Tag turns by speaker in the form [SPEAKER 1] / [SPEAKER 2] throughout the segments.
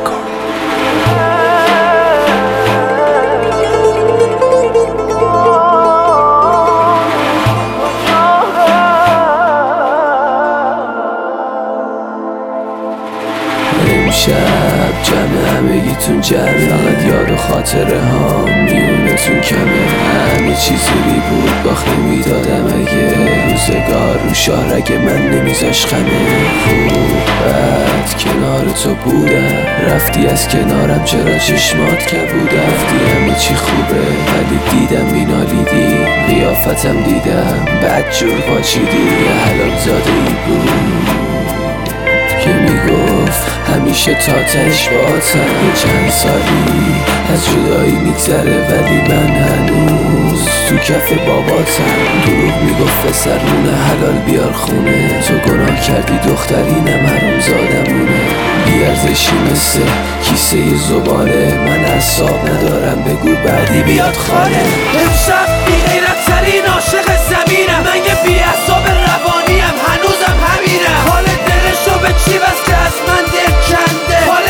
[SPEAKER 1] امشب جمع همگیتون جمع، فقط یاد و خاطره ها میونتون کمه. همه چیز بی بود باخت نمیدادم اگه روزگار رو شهر اگه من نمیذاش خمه. خوب بد کنار تو بودم، رفتی از کنارم چرا چشمات کبودم. رفتی همه چی خوبه ولی دیدم مینالیدی، قیافتم دیدم بد جور پاچیدی. یه حلال زاده ای بود که میگفت همیشه تا تش باهاتم. یه چند سالی از جدایی میگذره ولی من هنوز تو کف باباتم. دروغ میگفت پسرونه حلال بیار خونه، تو گناه کردی دخترینم حروم زادمونه. بیارزشی مثل کیسه زباله، من اعصاب ندارم بگو بعدی بیاد خاله.
[SPEAKER 2] امشب بی غیرت ترین عاشق زمینم، من یه بی اعصاب روانیم هنوزم همینم. حال دلشو به چی بس که از من دل کنده، حال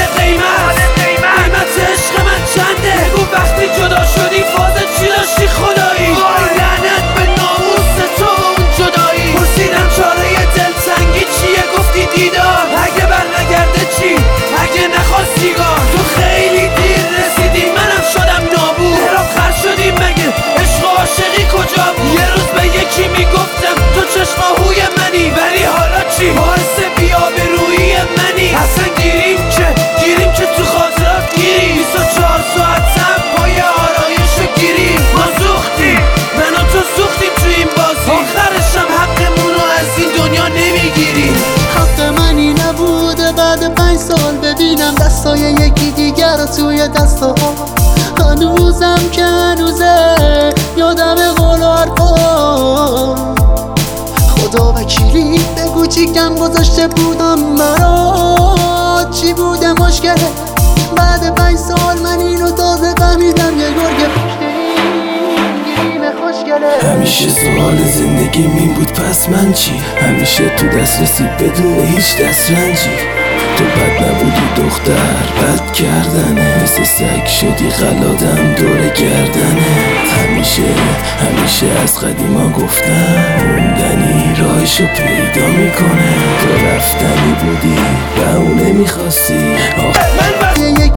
[SPEAKER 2] قیمت عشق من چنده. بگو وقتی جدا شدی فاز چی داشتی خدایی؟ وای لعنت به ناموس تو اون جدایی. پرسیدم چاره دلتنگی چیه گفتی دیدار، اگه بر نگرده چی اگه نخواست سیگار. تو خیلی دیر رسیدی منم شدم نابود، حرام خر شدی مگه عشق و عاشقی کجا بود؟ یه روز به یکی میگفتم تو چشماهوی منی، ولی حالا چی باعث بی‌آبرویی منی؟ اصلا گیریم که تو خاطرات گیری 24 ساعت هم پای آرایش گیری. ما سوختیم من و تو سوختیم تو این بازی، آخرشم حقمونو از این دنیا نمیگیری.
[SPEAKER 3] حق منی نبوده بعد 5 سال ببینم دستای یکی دیگر رو توی دستا. هنوزم که هنوزه یادم قول و حرفا. خدا وکیلی بگو چی کم گذاشته بودم برات، چی بوده مشکله بعد 5 سال من اینو تازه فهمیدم. یه گرگ پشت این گریم خوشگله.
[SPEAKER 1] همیشه سوال زندگی می بود پس من چی؟ همیشه تو دسترسی بدون هیچ دسترنجی. تو بد نبودی دختر بد کردنه، مثل سگ شدی غلادم دور گردنه. همیشه از قدیما گفتم موندنی راهشو پیدا میکنه. تو رفتنی بودی و اون نمیخواستی.
[SPEAKER 2] من